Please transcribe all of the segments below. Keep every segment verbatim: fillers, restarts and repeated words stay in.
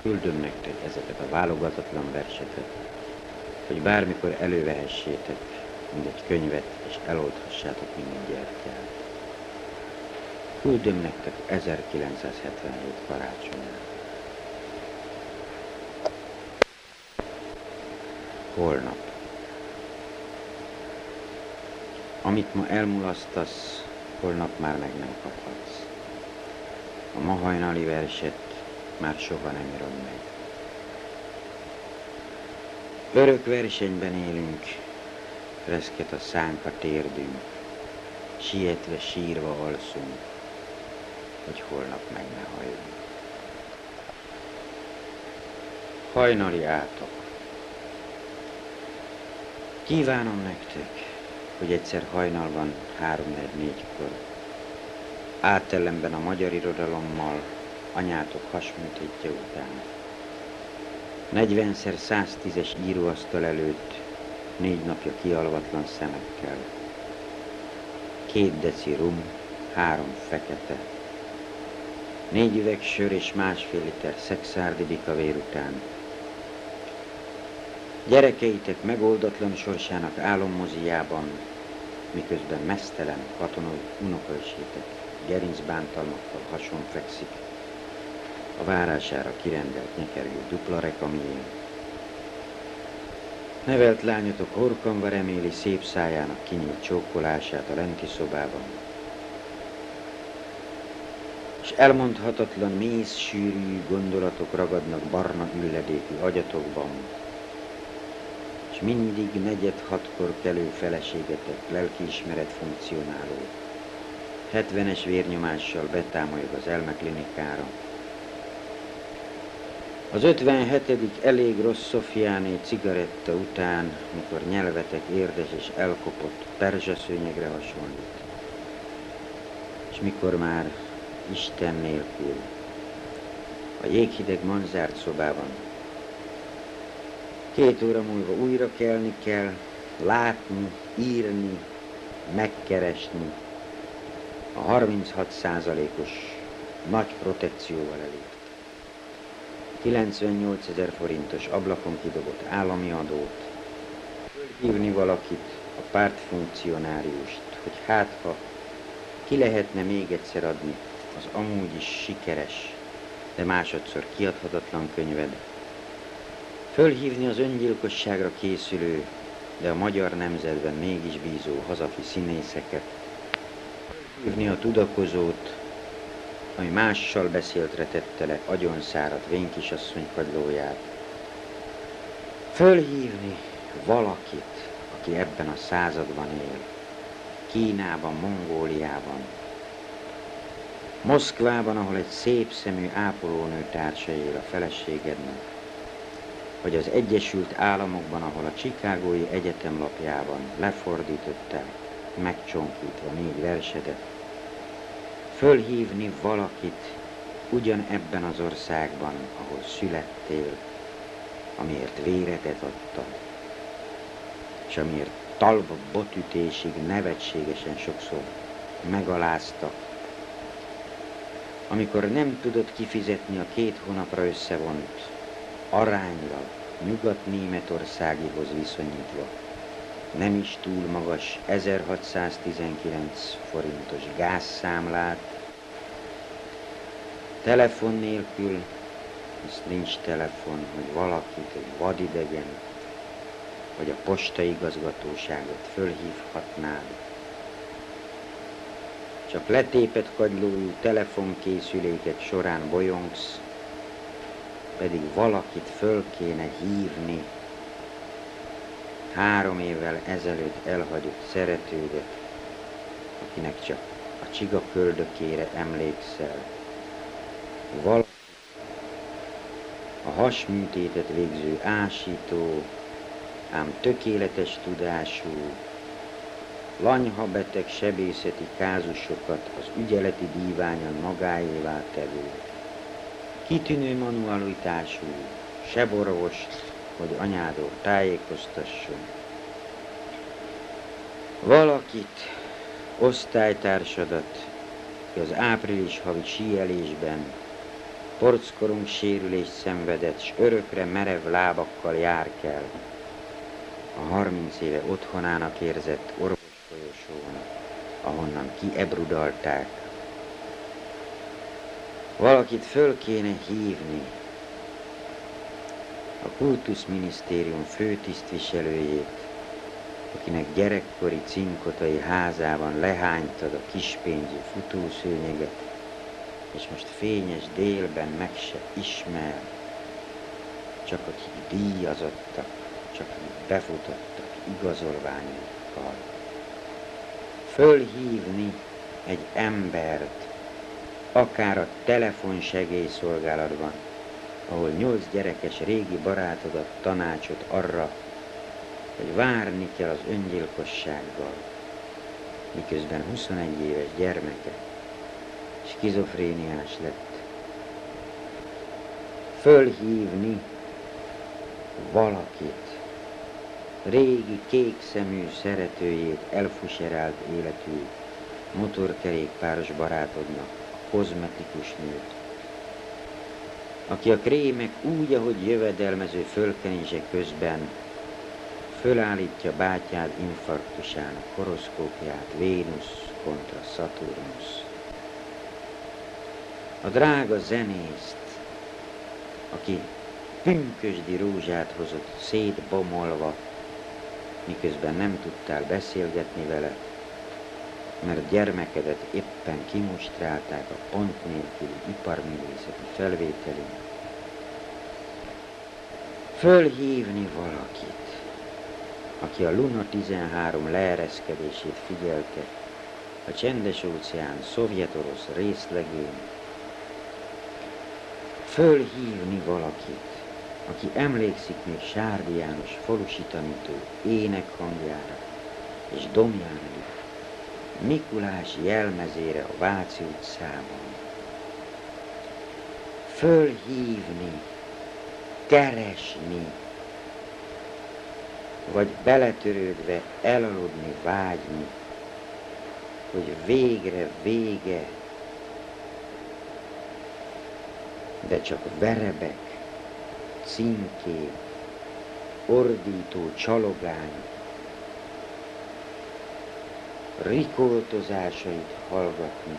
Küldöm nektek ezeket a válogatatlan verseket, hogy bármikor elővehessétek, mint egy könyvet, és eloldhassátok minden gyertyát. Küldöm nektek ezerkilencszázhetvenhét karácsonyát. Holnap. Amit ma elmulasztasz, holnap már meg nem kaphatsz. A ma hajnali verset már soha nem írom meg. Örök versenyben élünk, reszket a szánk a térdünk, sietve sírva alszunk, hogy holnap meg ne halljunk. Hajnali átok. Kívánom nektek, hogy egyszer hajnalban három-négykor átellenben a magyar irodalommal anyátok hasműtétje után negyvenszer száztízes íróasztal előtt négy napja kialvatlan szemekkel, két deci rum, három fekete, négy üveg sör és másfél liter szexárdi bikavér után gyerekeitek megoldatlan sorsának álommoziában, miközben meztelen katonai unokaöcsétek gerincbántalmakkal hason fekszik a várására kirendelt nyekergő dupla rekamién. Nevelt lányotok horkanva reméli szép szájának kinyílt csókolását a lenti szobában, és elmondhatatlan mész sűrű gondolatok ragadnak barna ülledékű agyatokban, és mindig negyed hatkor kelő feleségetek lelkiismeret funkcionáló, hetvenes vérnyomással betámolyog az elmeklinikára. Az ötvenhetedik elég rossz Szofiáné cigaretta után, mikor nyelvetek érdes és elkopott perzsaszőnyegre hasonlít, és mikor már Isten nélkül a jéghideg manzárt szobában két óra múlva újra kelni kell, látni, írni, megkeresni a harminchat százalékos nagy protekcióval elég kilencvennyolcezer forintos ablakon kidobott állami adót, hívni valakit, a pártfunkcionáriust, hogy hát ha ki lehetne még egyszer adni az amúgy is sikeres, de másodszor kiadhatatlan könyved, fölhívni az öngyilkosságra készülő, de a magyar nemzetben mégis bízó hazafi színészeket, fölhívni a tudakozót, ami mással beszéltre tette le agyonszáradt vénkisasszony kagylóját, fölhívni valakit, aki ebben a században él, Kínában, Mongóliában, Moszkvában, ahol egy szép szemű ápolónő társa él a feleségednek, vagy az Egyesült Államokban, ahol a Chicagói Egyetem lapjában lefordították, megcsonkítva négy versedet, fölhívni valakit ugyanebben az országban, ahol születtél, amiért véredet adtad, és amiért talba botütésig nevetségesen sokszor megaláztak, amikor nem tudod kifizetni a két hónapra összevont, aránylag Nyugat-Németországihoz viszonyítva nem is túl magas ezerhatszáztizenkilenc forintos gázszámlát, telefon nélkül, hisz nincs telefon, hogy valakit, egy vadidegen, vagy a postaigazgatóságot fölhívhatnád. Csak letépett kagylójú telefonkészülékek során bolyongsz, pedig valakit föl kéne hívni, három évvel ezelőtt elhagyott szeretődet, akinek csak a csiga köldökére emlékszel. Valaki a hasműtétet végző ásító, ám tökéletes tudású, lanyhabeteg sebészeti kázusokat az ügyeleti díványon magáévá tevő, kitűnő manualitású seborvost, hogy anyádról tájékoztasson. Valakit, osztálytársadat, aki az április havi síelésben Porckorunk sérülést szenvedett, s örökre merev lábakkal jár kell a harminc éve otthonának érzett orvosfolyosón, ahonnan kiebrudalták. Valakit föl kéne hívni, a kultuszminisztérium főtisztviselőjét, akinek gyerekkori cinkotai házában lehánytad a kispénzű futószőnyeget, és most fényes délben meg se ismer, csak akik díjazottak, csak akik befutottak igazolványokkal. Fölhívni egy embert, akár a telefonsegélyszolgálatban, ahol nyolc gyerekes régi barátod ad tanácsot arra, hogy várni kell az öngyilkossággal, miközben huszonegy éves gyermeke skizofréniás lett. Fölhívni valakit, régi kékszemű szeretőjét, elfuserált életű motorkerékpáros barátodnak, a kozmetikus nőt, aki a krémek úgy, ahogy jövedelmező fölkenése közben fölállítja bátyád infarktusának horoszkópját, Vénusz kontra Szaturnusz. A drága zenészt, aki pünkösdi rózsát hozott szétbomolva, miközben nem tudtál beszélgetni vele, mert gyermekedet éppen kimustrálták a pont nélküli iparművészeti felvételén. Fölhívni valakit, aki a Luna tizenhárom leereszkedését figyelte a Csendes-óceán szovjet-orosz részlegén. Fölhívni valakit, aki emlékszik még Sárdi János falusi tanító énekhangjára és Domjáni Mikulás jelmezére a Váci utcában. Fölhívni, keresni, vagy beletörődve elaludni, vágyni, hogy végre vége, de csak verebek, címkék, ordító csalogány, rikoltozásait hallgatni,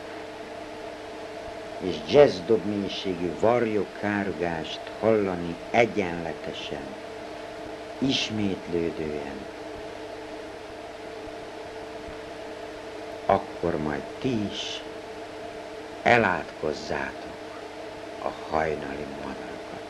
és jazzddob mélységű varjok kárugást hallani egyenletesen, ismétlődően, akkor majd ti is elátkozzátok a hajnali madarakat.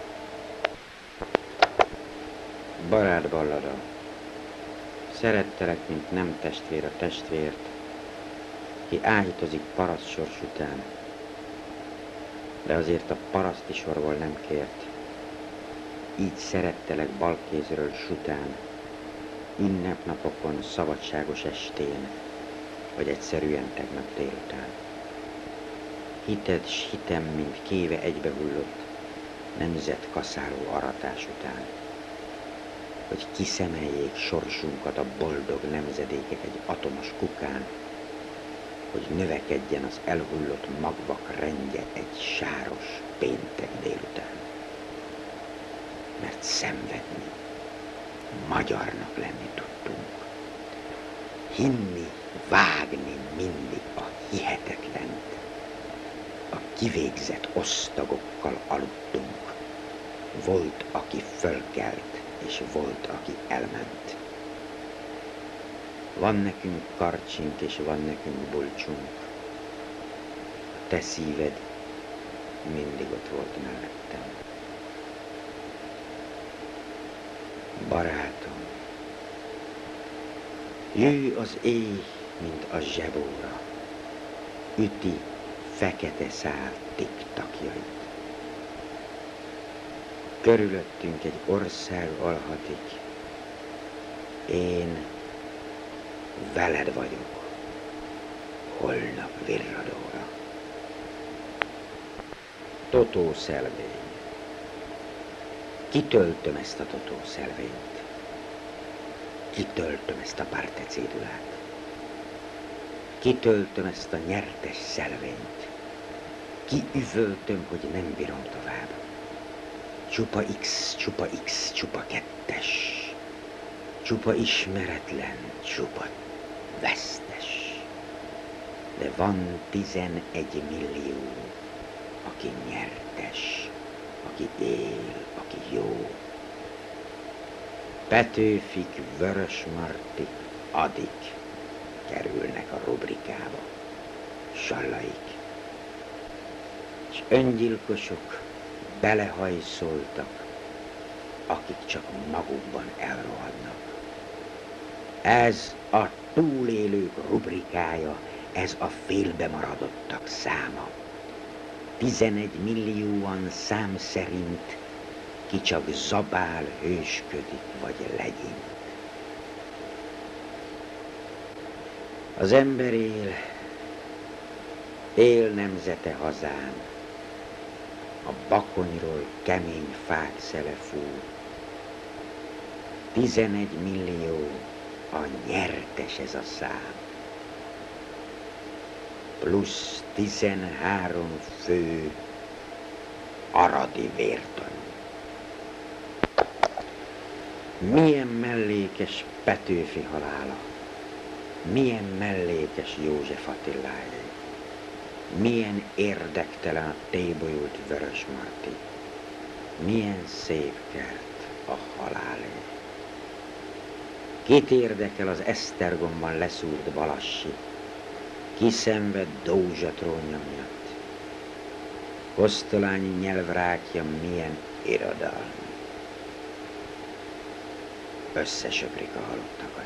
Barátballada. Szerettelek, mint nem testvér a testvért, ki áhítozik paraszt sors után, de azért a paraszti sorból nem kért. Így szerettelek balkézről sután, ünnepnapokon, szabadságos estén, vagy egyszerűen tegnap délután. Hited s hitem, mint kéve egybehullott, nemzet kaszáló aratás után, hogy kiszemeljék sorsunkat a boldog nemzedékek egy atomos kukán, hogy növekedjen az elhullott magvak rendje egy sáros péntek délután. Mert szenvedni, magyarnak lenni tudtunk. Hinni, vágni mindig a hihetetlent. A kivégzett osztagokkal aludtunk. Volt, aki fölkelt, és volt, aki elment. Van nekünk karcsink, és van nekünk bulcsunk. A te szíved mindig ott volt mellettem. Barátom, jöjj az éj, mint a zsebóra, üti fekete szál tiktakjait. Körülöttünk egy ország alhatik, én veled vagyok, holnap virradóra. Totó szelvény. Kitöltöm ezt a totó szelvényt. Kitöltöm ezt a parte cédulát. Kitöltöm ezt a nyertes szelvényt. Kiüvöltöm, hogy nem bírom tovább. Csupa X, csupa X, csupa kettes. Csupa ismeretlen, csupa vesztes. De van tizenegy millió, aki nyertes, aki él, aki jó. Petőfik, Vörösmartik, Adik kerülnek a rubrikába, Sallaik. És öngyilkosok belehajszoltak, akik csak magukban elrohadnak. Ez a túlélők rubrikája, ez a félbemaradottak száma. Tizenegy millióan szám szerint, ki csak zabál, hősködik vagy legyint. Az ember él, él nemzete hazán, a bakonyról kemény fák szele fúr. Tizenegy millió, a nyertes ez a szám. Plusz tizenhárom fő aradi vértanú. Milyen mellékes Petőfi halála, milyen mellékes József Attiláé, milyen érdektelen a tébolyult Vörösmarty, milyen szép kert a halálé. Kit érdekel az Esztergomban leszúrt Balassi, ki szenved Dózsa trónja miatt? Kosztolányi nyelvrákja milyen irodalmi. Összesöprik a halottakat.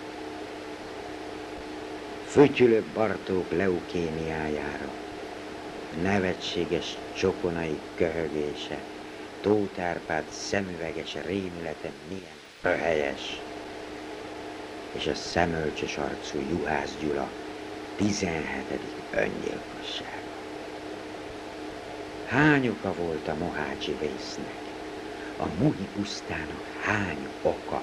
Fütyülő Bartók leukémiájára, nevetséges csokonai köhögése, Tóth Árpád szemüveges rémülete milyen röhelyes, és a szemölcsös arcú Juhász Gyula tizenhetedik öngyilkossága. Hány oka volt a mohácsi vésznek, a muhi pusztának hány oka?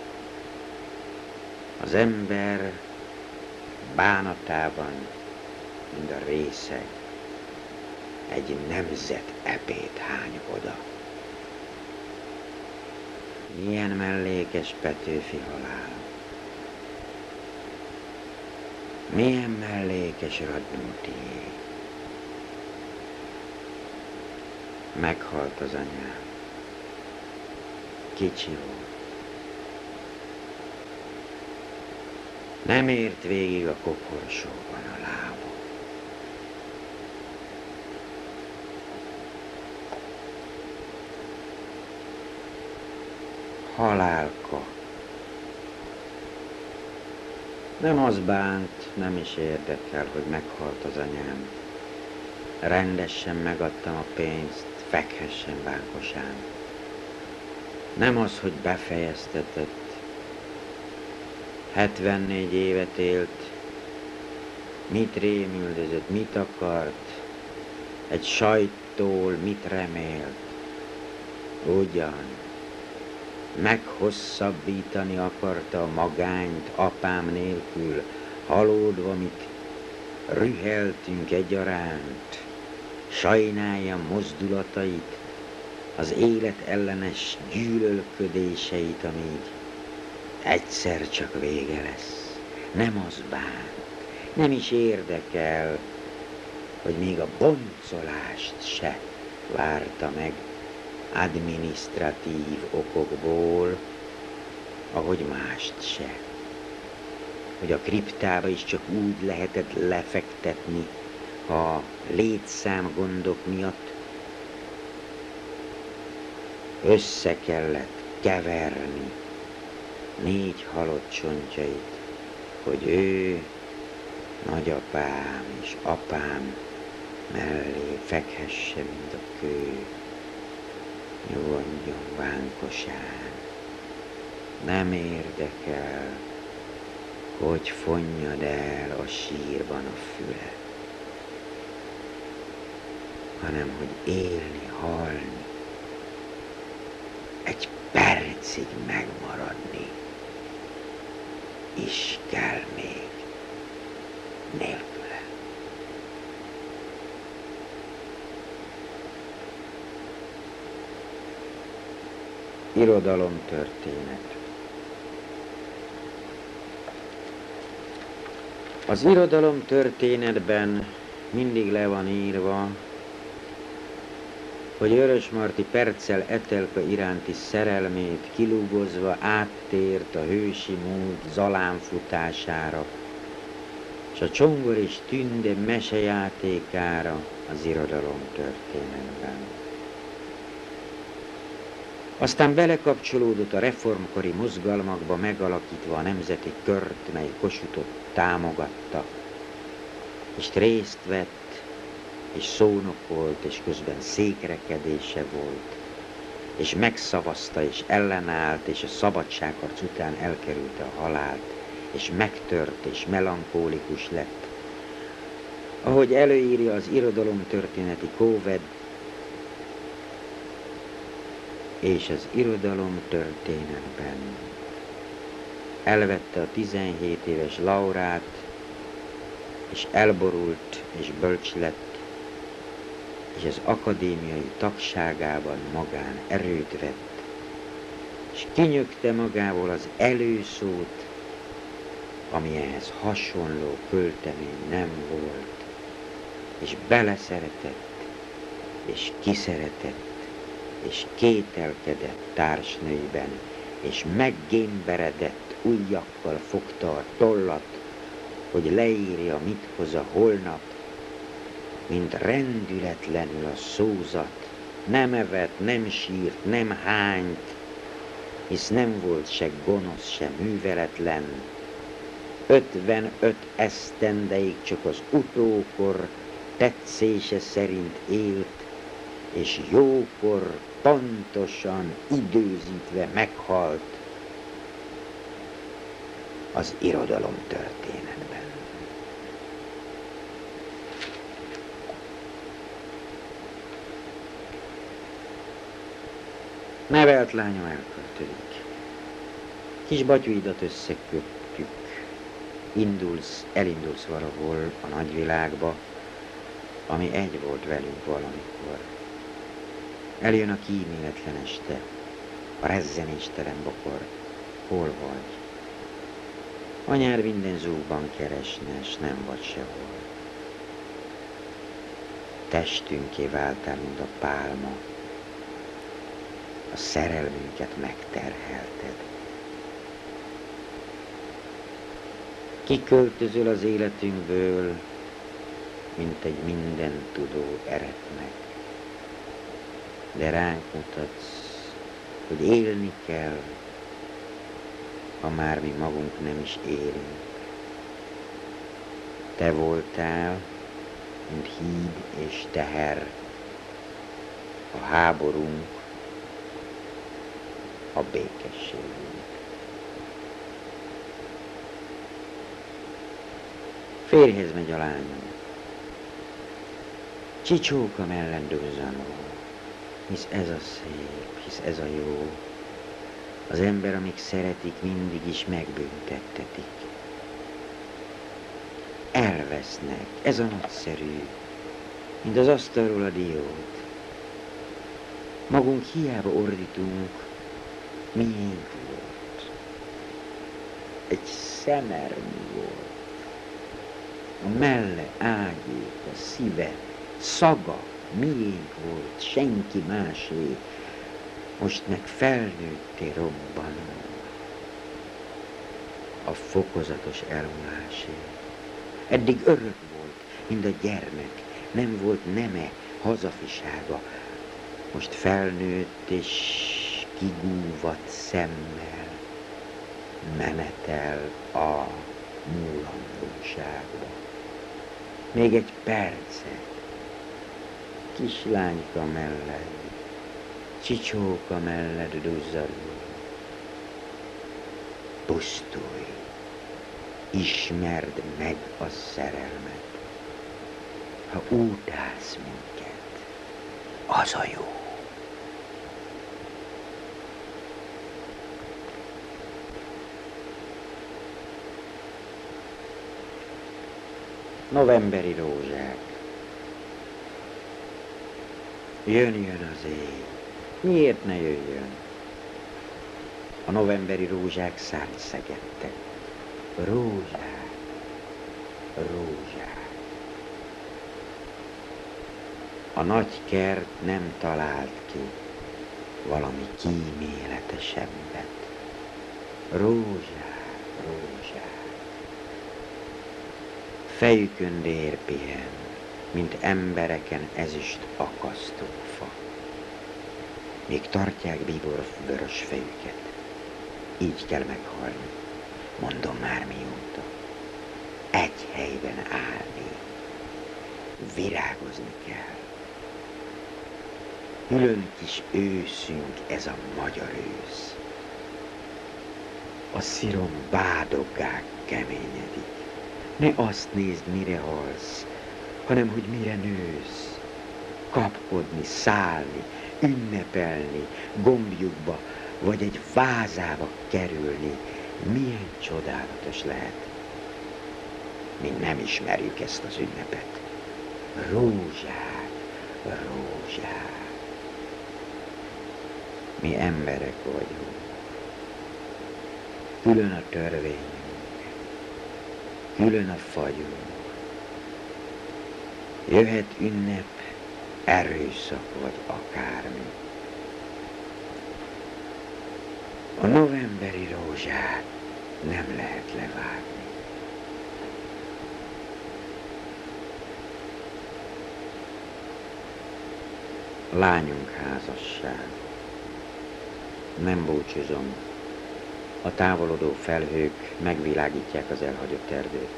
Az ember bánatában, mint a részeg, egy nemzet epét hány oda. Milyen mellékes Petőfi halál, milyen mellékes Radnótié. Meghalt az anyám, kicsi volt. Nem ért végig a koporsóban a lába. Halálka. Nem az bánt, nem is érdekel, hogy meghalt az anyám. Rendesen megadtam a pénzt, fekhessen bánkosán. Nem az, hogy befejeztetett. hetvennégy évet élt, mit rémüldözött, mit akart, egy sajttól mit remélt. Ugyan, meghosszabbítani akarta a magányt apám nélkül, halódva, mit rüheltünk egyaránt, sajnálja mozdulatait, az élet ellenes gyűlölködéseit, amíg egyszer csak vége lesz. Nem az bánt, nem is érdekel, hogy még a boncolást se várta meg adminisztratív okokból, ahogy mást se. Hogy a kriptába is csak úgy lehetett lefektetni, ha létszám gondok miatt össze kellett keverni négy halott csontjait, hogy ő, nagyapám és apám mellé fekhesse, mint a kő, nyugodjon vánkosán. Nem érdekel, hogy fonnyad el a sírban a füle, hanem hogy élni, halni, egy percig megmaradni is kell még nélküle. Irodalomtörténet. Az irodalomtörténetben mindig le van írva, hogy Vörösmarty Perccel Etelka iránti szerelmét kilúgozva áttért a hősi múlt zalánfutására, és a Csongor és Tünde mesejátékára az irodalomtörténetben. Aztán belekapcsolódott a reformkori mozgalmakba, megalakítva a nemzeti kört, mely Kossuthot támogatta, és részt vett, és szónokolt, és közben székrekedése volt, és megszavazta, és ellenállt, és a szabadságharc után elkerülte a halált, és megtört, és melankólikus lett. Ahogy előírja az irodalomtörténeti kóved, és az irodalomtörténetben elvette a tizenhét éves Laurát, és elborult, és bölcs lett, és az akadémiai tagságában magán erőt vett, és kinyögte magából az előszót, ami ehhez hasonló költemény nem volt, és beleszeretett, és kiszeretett, és kételkedett társnőiben, és meggémberedett ujjakkal fogta a tollat, hogy leírja, mit hoz a holnap, mint rendületlenül a szózat, nem evett, nem sírt, nem hányt, hisz nem volt se gonosz, se műveletlen. Ötvenöt esztendeig csak az utókor tetszése szerint élt, és jókor pontosan időzítve meghalt az irodalomtörténetben. Nevelt lányom elköltözik. Kis batyuidat összekötjük. Indulsz, elindulsz valahol a nagyvilágba, ami egy volt velünk valamikor. Eljön a kíméletlen este, a rezzenéstelen bokor. Hol vagy? A nyár minden zúgban keresne, s nem vagy sehol. Testünké váltál, mint a pálma. A szerelmünket megterhelted. Kiköltözöl az életünkből, mint egy mindent tudó eretnek. De ránk mutatsz, hogy élni kell, ha már mi magunk nem is élünk. Te voltál, mint híd és teher, a háborunk, a békességünk. Férjhez megy a lányom. Csicsóka mellendőzanó, hisz ez a szép, hisz ez a jó. Az ember, amíg szeretik, mindig is megbüntettetik. Elvesznek, ez a nagyszerű, mint az asztalról a diót. Magunk hiába ordítunk, miénk volt. Egy szemermű volt. A melle, ágyék, a szíve, szaga miénk volt, senki másé. Most meg felnőtté robbanó. A fokozatos elmúlásé. Eddig örök volt, mint a gyermek, nem volt neme, hazafisága. Most felnőtt és kigúvadt szemmel menetel a múlandóságba. Még egy percet, kislányka mellett, csicsóka mellett duzzadó. Pusztulj, ismerd meg a szerelmet. Ha utálsz minket, az a jó. Novemberi rózsák. Jön, jön az éj. Miért ne jöjjön? A novemberi rózsák szárny szegedtek. Rózsák, rózsák. A nagy kert nem talált ki valami kíméletesebbet. Rózsák, rózsák. Fejükön dér pihen, mint embereken ezüst akasztófa. Még tartják bíbor vörös fejüket. Így kell meghalni, mondom már mióta. Egy helyben állni, virágozni kell. Külön kis őszünk ez a magyar ősz. A szirom bádoggá keményedik. Ne azt nézd, mire halsz, hanem hogy mire nősz. Kapkodni, szállni, ünnepelni, gombjukba, vagy egy vázába kerülni, milyen csodálatos lehet. Mi nem ismerjük ezt az ünnepet. Rózsák, rózsák. Mi emberek vagyunk. Külön a törvényünk, külön a fagyunk. Jöhet ünnep, erőszak vagy akármi. A novemberi rózsát nem lehet levágni. Lányunk házasság. Nem búcsúzom. A távolodó felhők megvilágítják az elhagyott erdőt.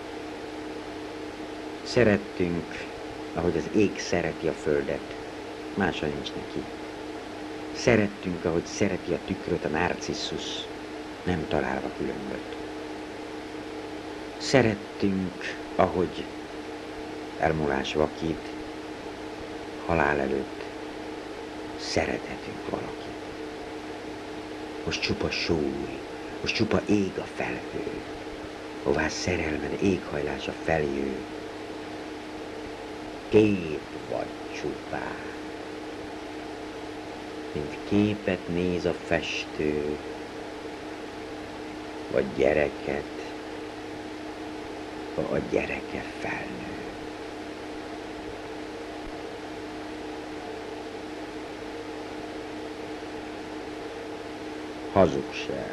Szerettünk, ahogy az ég szereti a földet, mása nincs neki. Szerettünk, ahogy szereti a tükröt a nárcisszus, nem találva különböt. Szerettünk, ahogy elmúlás vakít, halál előtt szerethetünk valakit. Most csupa súly, most csupa ég a felhő, hová szerelmed éghajlása feljő. Kép vagy csupán, mint képet néz a festő, vagy gyereket, ha a gyereke felnő. Hazugság.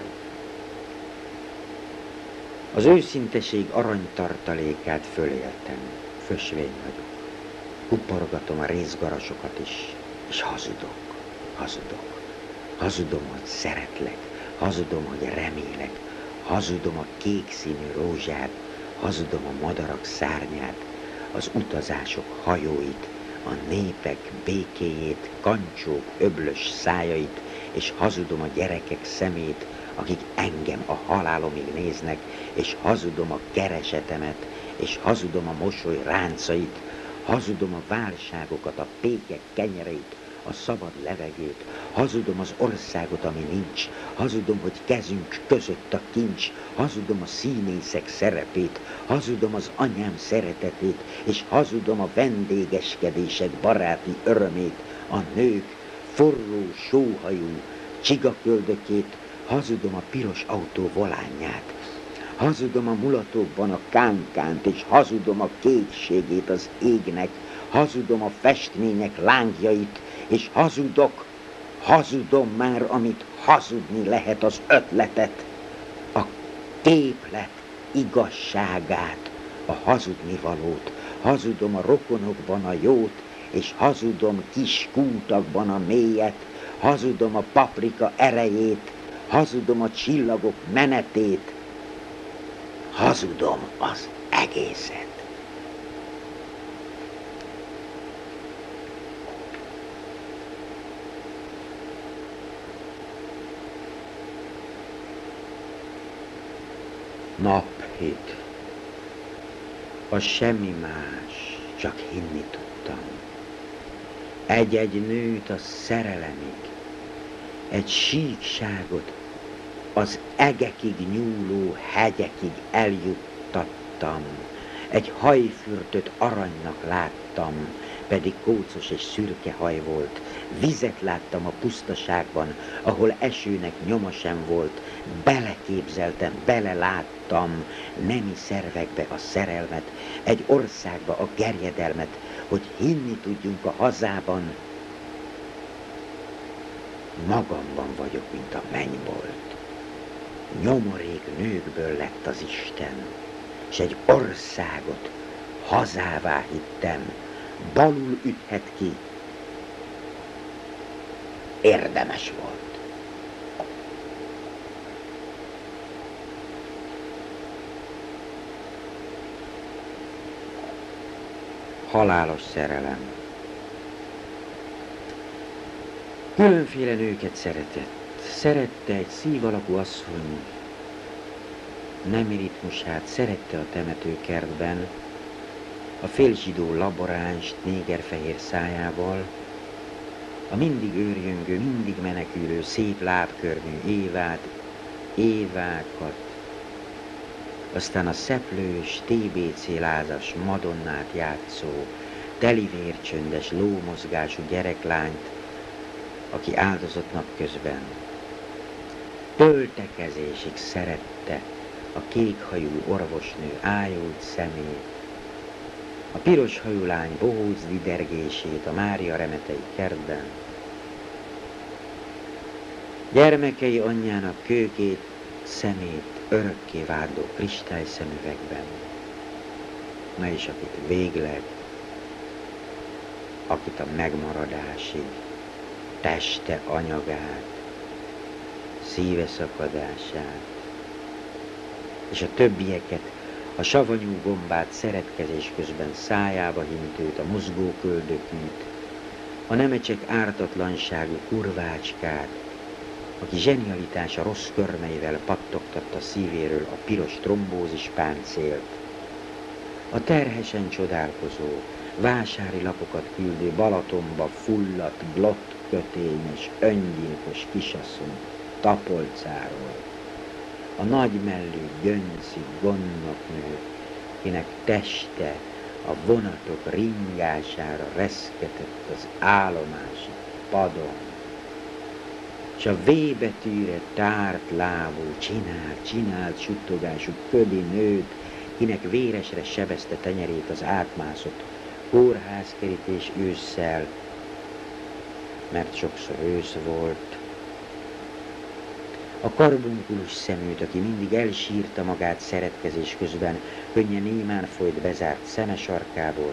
Az őszinteség aranytartalékát föléltem, fösvény vagyok. Kuporgatom a részgarasokat is, és hazudok, hazudok. Hazudom, hogy szeretlek, hazudom, hogy remélek, hazudom a kék színű rózsát, hazudom a madarak szárnyát, az utazások hajóit, a népek békéjét, kancsók öblös szájait, és hazudom a gyerekek szemét, akik engem a halálomig néznek, és hazudom a keresetemet, és hazudom a mosoly ráncait, hazudom a válságokat, a pékek kenyereit, a szabad levegőt, hazudom az országot, ami nincs, hazudom, hogy kezünk között a kincs, hazudom a színészek szerepét, hazudom az anyám szeretetét, és hazudom a vendégeskedések baráti örömét, a nők forró, sóhajú csigaköldökét, hazudom a piros autó volánját, hazudom a mulatókban a kánkánt, és hazudom a kékségét az égnek, hazudom a festmények lángjait, és hazudok, hazudom már, amit hazudni lehet, az ötletet, a képlet igazságát, a hazudnivalót, hazudom a rokonokban a jót, és hazudom kis kútakban a mélyet, hazudom a paprika erejét, hazudom a csillagok menetét, hazudom az egészet. Naphit. Az semmi más, csak hinni tudtam. Egy-egy nőt a szerelemig, egy síkságot az egekig nyúló hegyekig eljuttattam. Egy hajfürtöt aranynak láttam, pedig kócos és szürke haj volt. Vizet láttam a pusztaságban, ahol esőnek nyoma sem volt. Beleképzeltem, beleláttam nemi szervekbe a szerelmet, egy országba a gerjedelmet, hogy hinni tudjunk a hazában. Magamban vagyok, mint a mennybolt. Nyomorék nőkből lett az Isten, s egy országot hazává hittem, balul üthet ki. Érdemes volt. Halálos szerelem. Különféle nőket szeretett. Szerette egy szív alakú asszony nemi ritmusát, szerette a temetőkertben, a félzsidó laboránst négerfehér szájával, a mindig őrjöngő, mindig menekülő, szép lábkörmű Évát, Évákat, aztán a szeplős, té bé cé lázas Madonnát játszó, telivércsöndes, lómozgású gyereklányt, aki áldozott napközben. Töltekezésig szerette a kékhajú orvosnő ájult szemét, a piros hajú lány bohóc didergését a Mária remetei kertben, gyermekei anyjának kőkét, szemét örökké várdó kristályszemüvegben, na és akit végleg, akit a megmaradásig, teste anyagát, szíve szakadását, és a többieket, a savanyú gombát szeretkezés közben szájába hintőt, a mozgó köldökűt, a nemecsek ártatlanságú kurvácskát, aki zsenialitása rossz körmeivel pattogtatta szívéről a piros trombózis páncélt, a terhesen csodálkozó, vásári lapokat küldő Balatonba fulladt, blott kötényes, öngyilkos kisasszony Tapolcáról, a nagymellű, gyönci gondnoknő, kinek teste a vonatok ringására reszketett az állomási padon, s a V betűre tárt lábú, csinált, csinált suttogású ködi nőt, kinek véresre sebezte tenyerét az átmászott kórházkerítés ősszel, mert sokszor ősz volt, a karbunkulus szeműt, aki mindig elsírta magát szeretkezés közben, könnyen némán folyt bezárt szeme sarkából.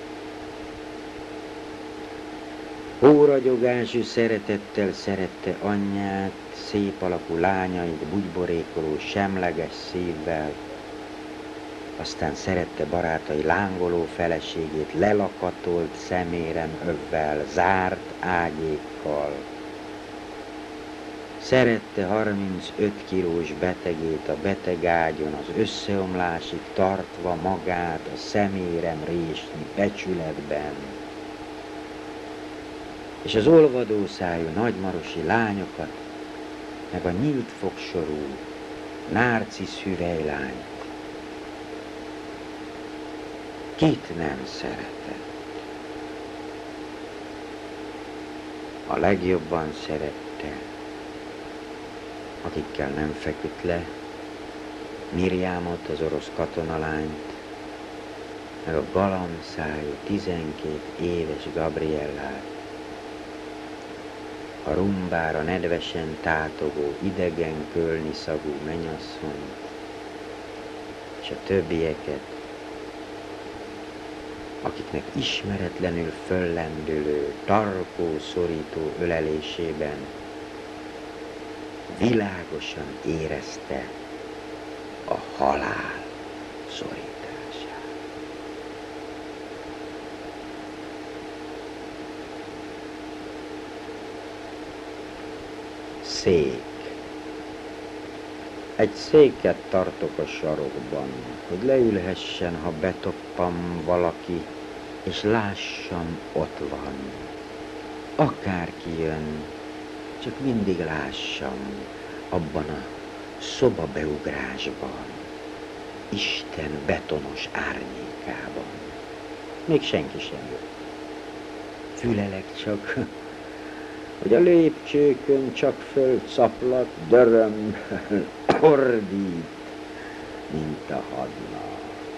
Óragyogású szeretettel szerette anyját, szép alakú lányait bugyborékoló, semleges szívvel, aztán szerette barátai lángoló feleségét lelakatolt szemérem övvel, zárt ágyékkal. Szerette harmincöt kilós betegét a betegágyon, az összeomlásig tartva magát a szemérem résnyi becsületben. És az olvadó szájú nagymarosi lányokat, meg a nyílt fogsorú nárcisz hüvelylányt. Kit nem szeretett? A legjobban szerette, akikkel nem feküdt le, Mirjámot, az orosz katonalányt, meg a galambszájú tizenkét éves Gabriellát, a rumbára nedvesen tátogó, idegen kölni szagú mennyasszonyt, és a többieket, akiknek ismeretlenül föllendülő, tarkó szorító ölelésében világosan érezte a halál szorítását. Szék. Egy széket tartok a sarokban, hogy leülhessen, ha betoppan valaki, és lássam, ott van. Akárki jön, csak mindig lássam abban a szobabeugrásban, Isten betonos árnyékában. Még senki sem jött. fülelek csak, hogy a lépcsőkön csak fölcaplak dörömmel ordít, mint a hadnagy.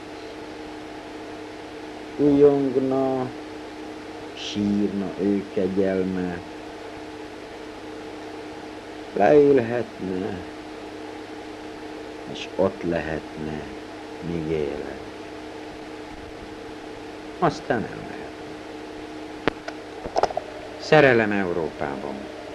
Újongna, sírna ő kegyelme, leülhetne, és ott lehetne, míg élek. Aztán elmehet. Szerelem Európában.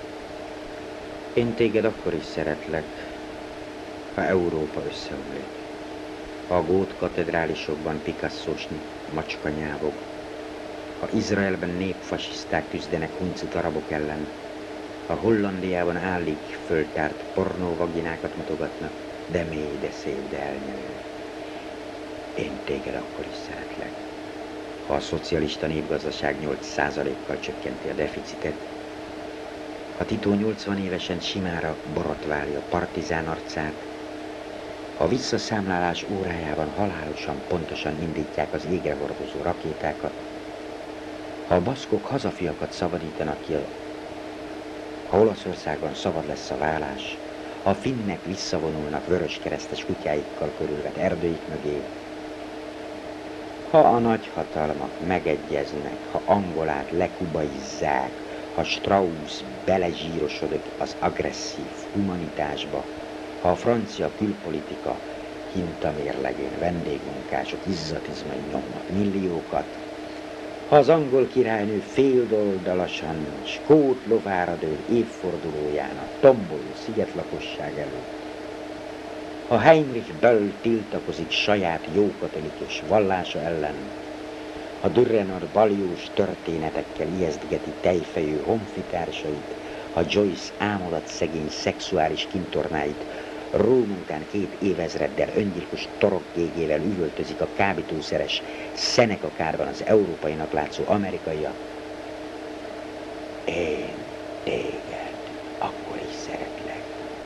Én téged akkor is szeretlek, ha Európa összeomlik. Ha a gót katedrálisokban Picasso-s macska nyávog, ha Izraelben népfasiszták küzdenek huncut arabok ellen, ha Hollandiában állig föltárt pornóvaginákat mutogatnak, de mély, de szép, de elnyelő. Én téged akkor is szeretlek, ha a szocialista népgazdaság nyolc százalékkal csökkenti a deficitet, ha Tito nyolcvan évesen simára borotválja a partizán arcát, ha a visszaszámlálás órájában halálosan pontosan indítják az égre hordozó rakétákat, ha a baszkok hazafiakat szabadítanak ki, ha Olaszországban szabad lesz a vállás, ha a finnek visszavonulnak vöröskeresztes kutyáikkal körülvett erdőik mögé, ha a nagyhatalmak megegyeznek, ha Angolát lekubaizzák, ha Strauss belezsírosodik az agresszív humanitásba, ha a francia külpolitika hintamérlegén vendégmunkások izzatizmai nyomnak milliókat, ha az angol királynő féloldalasan skót lovára dől évfordulóján a tomboló szigetlakosság előtt, ha Heinrich Böll tiltakozik saját jókatolikus vallása ellen, ha Dürrenmatt baljós történetekkel ijesztgeti tejfejű honfitársait, ha Joyce ámodatszegény szexuális kintornáit Róm után két évezreddel öngyilkos torokkégével üvöltözik a kábítószeres Szenekakárban az európainak látszó amerikaiak, én téged akkor is szeretlek.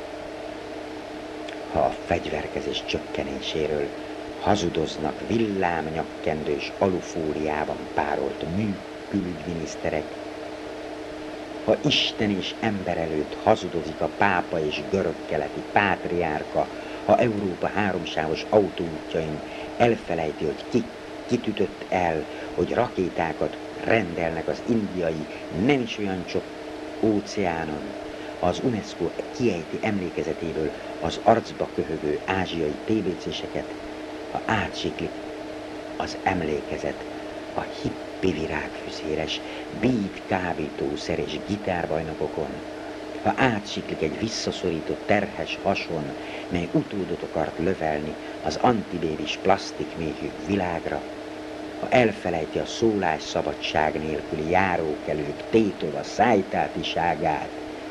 Ha a fegyverkezés csökkenéséről hazudoznak villámnyakkendős alufóliában párolt műkülügyminiszterek, ha Isten és ember előtt hazudozik a pápa és görögkeleti pátriárka, ha Európa háromsávos autóútjain elfelejti, hogy ki kitütött el, hogy rakétákat rendelnek az indiai, nem is olyan csak óceánon, ha az UNESCO kiejti emlékezetéből az arcba köhögő ázsiai té bé céseket, ha átsiklik az emlékezet a hippi virágfüzéres, beat kábítószer és gitárbajnokokon, ha átsiklik egy visszaszorított terhes hason, mely utódot akart lövelni az antibébis plasztikméhű világra, ha elfelejti a szólásszabadság nélküli járókelők tétova szájtátiságát,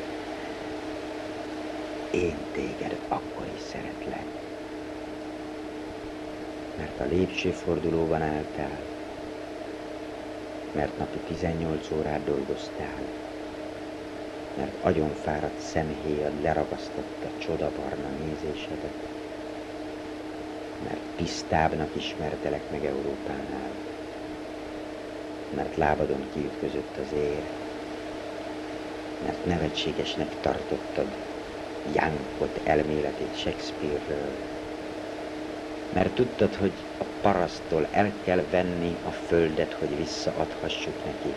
én téged akkor is szeretlek, mert a lépcsőfordulóban álltál, mert napi tizennyolc órát dolgoztál, mert agyonfáradt szemhéjad leragasztotta csodabarna nézésedet, mert tisztábbnak ismertelek meg Európánál, mert lábadon kiütközött az ér, mert nevetségesnek tartottad Jánkot elméletét Shakespeare-ről, mert tudtad, hogy a paraszttól el kell venni a földet, hogy visszaadhassuk neki.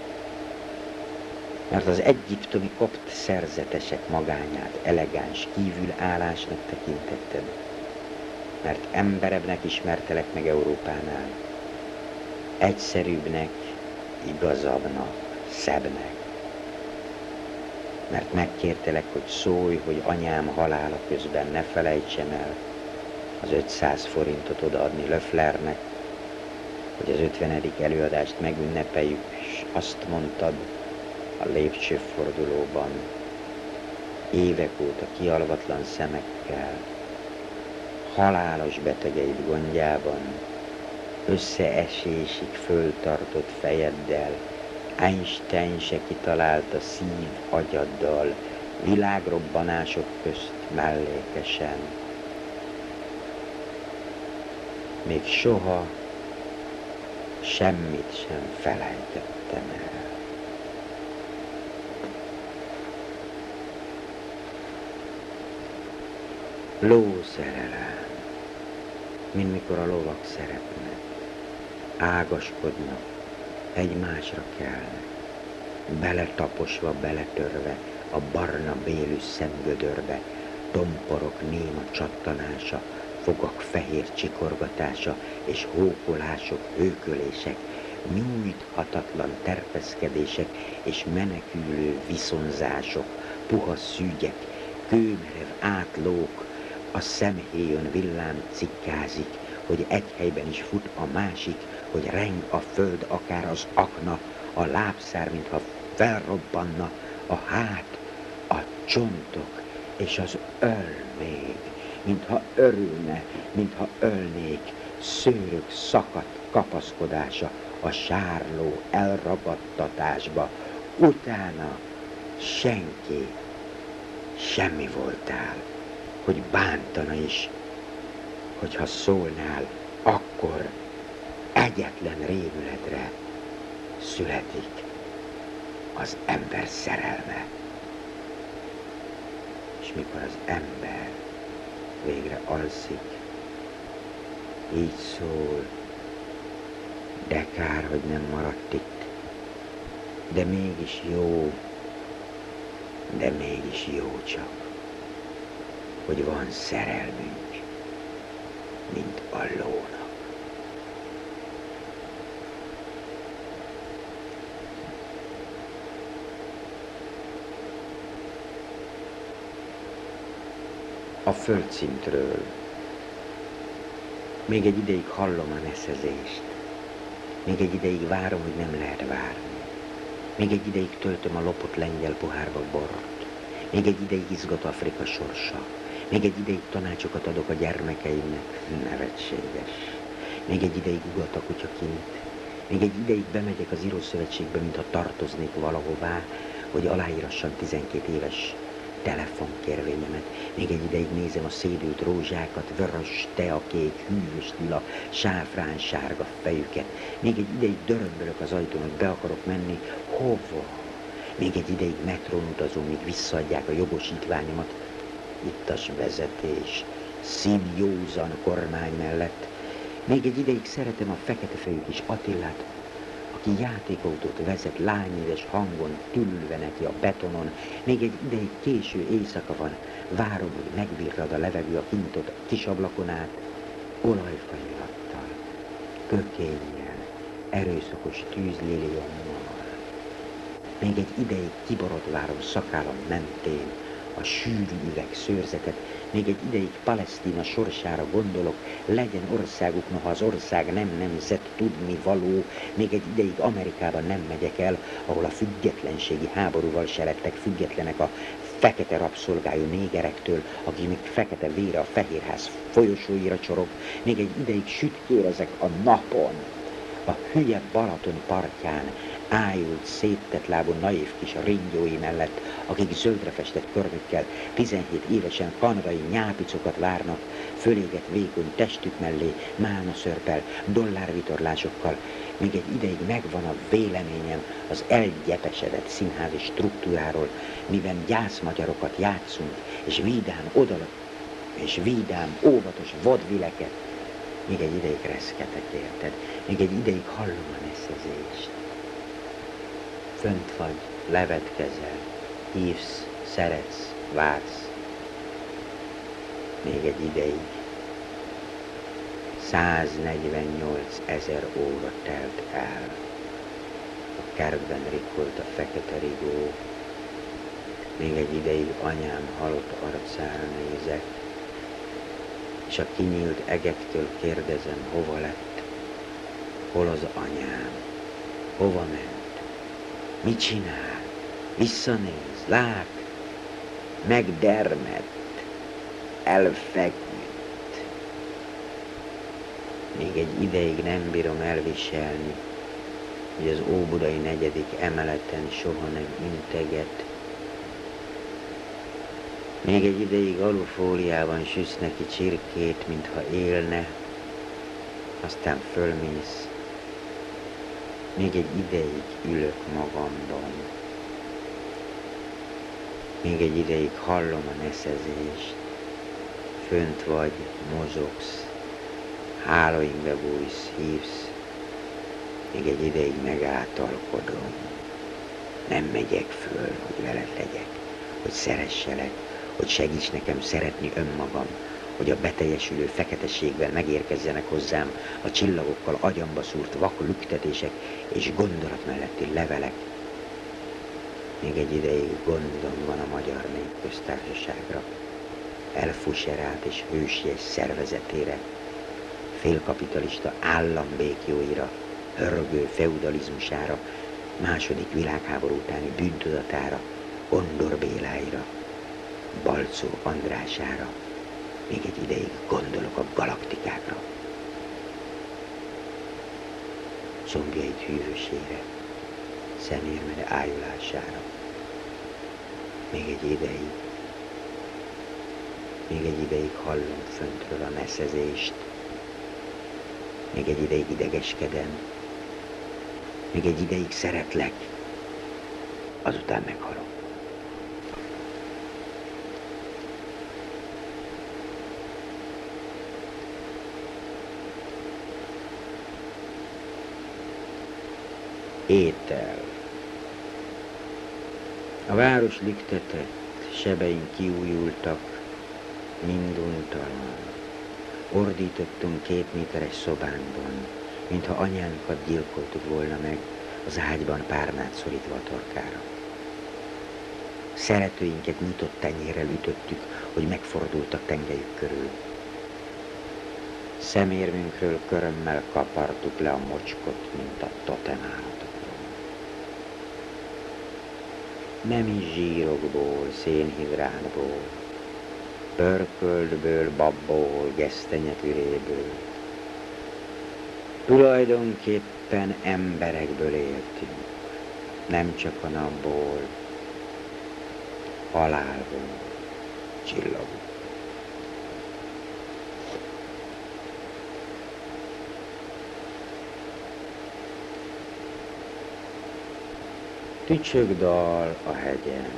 Mert az egyiptomi kopt szerzetesek magányát elegáns kívülállásnak tekintetted, mert emberebbnek ismertelek meg Európánál, egyszerűbbnek, igazabbnak, szebbnek. Mert megkértelek, hogy szólj, hogy anyám halála közben ne felejtsem el az ötszáz forintot odaadni Löfflernek, hogy az ötvenedik előadást megünnepeljük, és azt mondtad a lépcsőfordulóban, évek óta kialvatlan szemekkel, halálos betegeid gondjában, összeesésig föltartott fejeddel, Einstein se kitalálta szív agyaddal, világrobbanások közt mellékesen. Még soha semmit sem felejtettem el. Lószerelem, mint mikor a lovak szerepnek, ágaskodnak, egymásra kelnek, beletaposva, beletörve a barna bélű szemgödörbe, tomporok néma csattanása, fogak fehér csikorgatása és hókolások, hőkölések, nyújthatatlan terpeszkedések és menekülő viszonzások, puha szűgyek, kőmerev átlók, a szemhéjon villám cikkázik, hogy egy helyben is fut a másik, hogy reng a föld akár az akna, a lábszár, mintha felrobbanna, a hát, a csontok és az öl még, mintha örülne, mintha ölnék, szőrök szakadt kapaszkodása a sárló elragadtatásba, utána senki, semmi voltál, hogy bántana is, hogyha szólnál, akkor egyetlen rémületre születik az ember szerelme. És mikor az ember végre alszik, így szól, de kár, hogy nem maradt itt, de mégis jó, de mégis jó csak, hogy van szerelmünk, mint a lónak. A földszintről még egy ideig hallom a neszezést, még egy ideig várom, hogy nem lehet várni, még egy ideig töltöm a lopott lengyel pohárba bort, még egy ideig izgat Afrika sorsa, még egy ideig tanácsokat adok a gyermekeimnek, nevetséges, még egy ideig ugat a kutya kint, még egy ideig bemegyek az írószövetségbe, mintha tartoznék valahová, hogy aláírassam tizenkét éves telefonkérvényemet, még egy ideig nézem a szédült rózsákat, vörös, teakék, hűvös lila, sáfrán sárga fejüket, még egy ideig dörömbölök az ajtón, hogy be akarok menni, hova? Még egy ideig metrón utazom, míg visszaadják a jogosítványomat, ittas vezetés, szívjózan kormány mellett, még egy ideig szeretem a fekete fejű kis Attillát, aki játékautót vezet lányédes hangon, tülülve neki a betonon, még egy ideig késő éjszaka van, várom, hogy megbírrad a levegő a kintot kis ablakon át, olajfanyilattal, kökénnyel, erőszakos tűzliliommal. Még egy ideig kiborot várom szakállam mentén, a sűrű üveg szőrzetet, még egy ideig Palesztina sorsára gondolok, legyen országuk, noha az ország nem nemzet tudni való, még egy ideig Amerikában nem megyek el, ahol a függetlenségi háborúval se lettek függetlenek a fekete rabszolgájú négerektől, akiknek fekete vére a Fehérház folyosóira csorog, még egy ideig sütkérezek a napon, a hülye Balaton partján, ájult, széttett lábú naív kis ringyói mellett, akik zöldre festett körmükkel tizenhét évesen kanadai nyápicokat várnak, fölégett vékony testük mellé málnaszörppel, dollárvitorlásokkal, még egy ideig megvan a véleményem az elgyepesedett színházi struktúráról, miben gyászmagyarokat játszunk, és vidám odalap, és vidám, óvatos vodvileket, még egy ideig reszketek, érted? Még egy ideig hallom a neszezést. Fönt vagy, levetkezel, hívsz, szeretsz, vársz. Még egy ideig. száznegyvennyolc ezer óra telt el. A kertben rikolt a fekete rigó. Még egy ideig anyám halott arcára nézek, és a kinyílt egektől kérdezem, hova lett, hol az anyám, hova ment, mit csinál, visszanéz, lát, megdermedt, elfeküdt. Még egy ideig nem bírom elviselni, hogy az óbudai negyedik emeleten soha nem integet. Még egy ideig alufóliában süsz neki csirkét, mintha élne, aztán fölmész. Még egy ideig ülök magamban. Még egy ideig hallom a neszezést. fönt vagy, mozogsz, hálóinkbe bújsz, hívsz, még egy ideig megáltalkodom. Nem megyek föl, hogy veled legyek, hogy szeresselek, hogy segíts nekem szeretni önmagam, hogy a beteljesülő feketeségben megérkezzenek hozzám a csillagokkal agyamba szúrt vak lüktetések és gondolat melletti levelek. Még egy ideig gondom van a Magyar Népköztársaságra, elfuserált és hősies szervezetére, félkapitalista állambékjóira, hörögő feudalizmusára, második világháború utáni bűntudatára, Gondor Béláira, Balczó Andrására, még egy ideig gondolok a galaktikákra. Combjaid hűvösére, szemérmede ájulására. Még egy ideig, még egy ideig hallom föntről a neszezést, még egy ideig idegeskedem, még egy ideig szeretlek, azután meghalok. Étel. A város lüktetett, sebeink kiújultak, minduntalan. Ordítottunk két méteres szobánkban, mintha anyánkat gyilkoltuk volna meg, az ágyban párnát szorítva a torkára. Szeretőinket nyitott tenyérrel ütöttük, hogy megfordultak tengelyük körül. Szemérmünkről körömmel kapartuk le a mocskot, mint a totemállatokról. Nemi zsírokból, szénhidrátból, pörköldből, babból, gesztenyepüréből. Tulajdonképpen emberekből éltünk, nem csak a napból, halálból, csillagból. Tücsök dal a hegyen,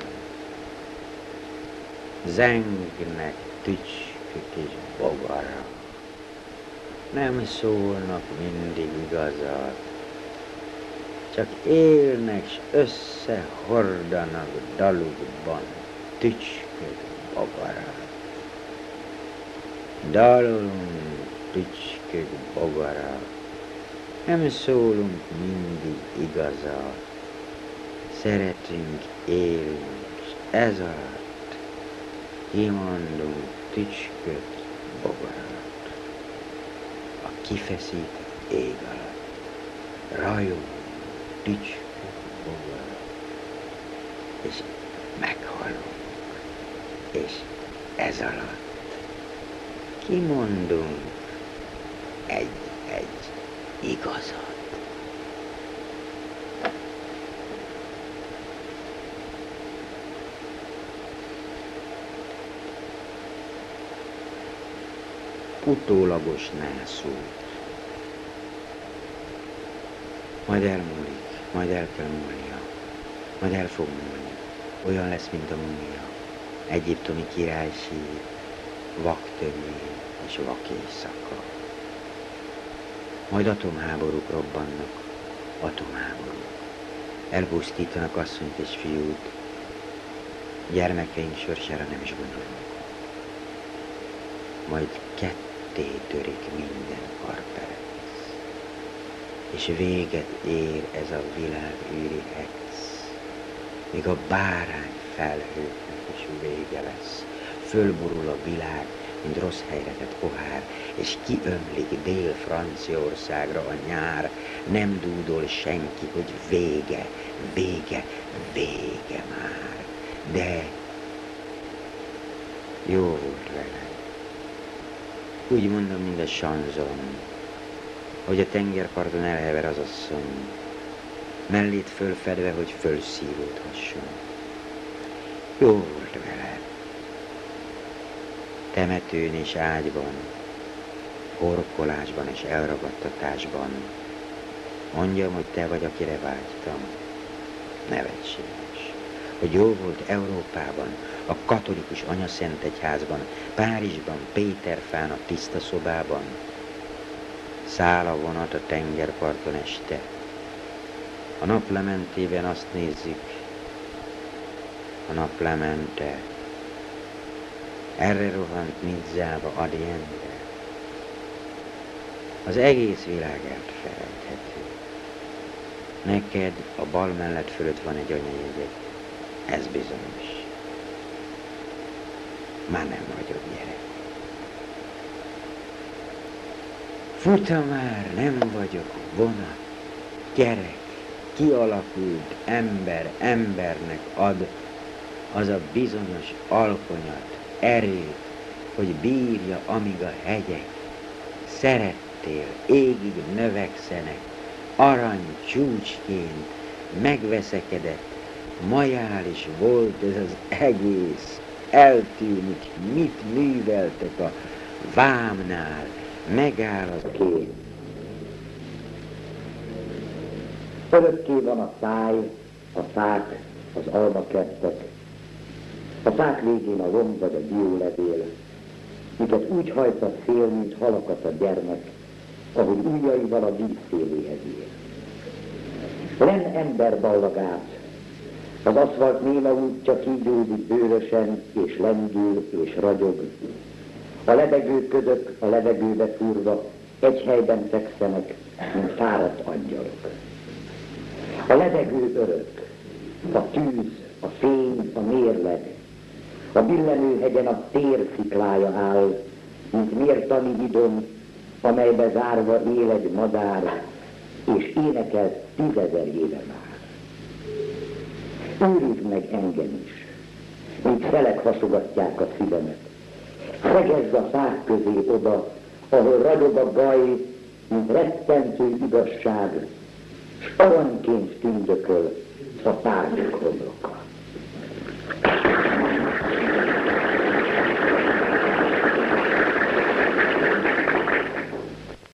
zengnek tücskök és bogara, nem szólnak mindig igazat, csak élnek s összehordanak dalukban tücskök bogara. Dalolunk tücskök bogara, nem szólunk mindig igazat, szeretünk, élünk, s ez alatt kimondunk tücsköt, bogarat. A kifeszített ég alatt rajong tücsköt, bogarat, és meghalunk, és ez alatt kimondunk egy-egy igazat. Utólagos nászút. Majd elmúlik, majd el kell múlnia, majd el fog múlni. Olyan lesz, mint a mumia. Egyiptomi királysír, vaktömény és vak éjszaka. Majd atomháborúk robbannak, atomháborúk. Elpusztítanak asszonyt és fiút, gyermekeink sorsára nem is gondolunk. Majd ketté törik minden karperec, és véget ér ez a világűri hetsz, míg a bárány felhőknek is vége lesz. Fölborul a világ, mint rossz helyre tett pohár, és kiömlik Dél-Franciaországra a nyár, nem dúdol senki, hogy vége, vége, vége már, de jó volt vele. Úgy mondom, mint a sanzon, hogy a tengerparton elhever az asszony, mellét fölfedve, hogy fölszívódhasson. Jó volt vele. Temetőn és ágyban, horkolásban és elragadtatásban. Mondjam, hogy te vagy, akire vágytam. Nevetséges. Hogy jó volt Európában, a katolikus anyaszentegyházban, Párizsban, Péterfán a tiszta szobában. Száll a vonat a tengerparton este. A naplementében azt nézzük, a naplemente. Erre rohant Nizzába Adiendre. Az egész világ elfelejthető. Neked a bal mellett fölött van egy anyajegyed. Ez bizonyos. Már nem vagyok gyerek. Futa már, nem vagyok vonat, gyerek, kialakult ember embernek ad az a bizonyos alkonyat, erőt, hogy bírja, amíg a hegyek szerettél, égig növekszenek, arany csúcsként megveszekedett, majális volt ez az egész, eltűnik, mit műveltek a vámnál, megáll az kép. Örökké van a száj, a fák, az almakertek, a fák végén a lomb vagy a diólevél, miket úgy hajthat fél, mint halakat a gyermek, ahogy ujjaival a víz széléhez ér. Len ember ballagát, az aszfalt néma útja kígyózik bőrösen, és lendül, és ragyog. A lebegő ködök a levegőbe fúrva egy helyben fekszenek, mint fáradt angyalok. A levegő örök, a tűz, a fény, a mérleg, a billenőhegyen a tér sziklája áll, mint mértani idom, amelybe zárva él egy madár, és énekel tízezer éve már. Őrizd meg engem is, míg szelek hasogatják a szívemet. Szegezd a fák közé oda, ahol ragyog a gaj, mint rettentő igazság, s aranyként tündököl a tárgyak homloka.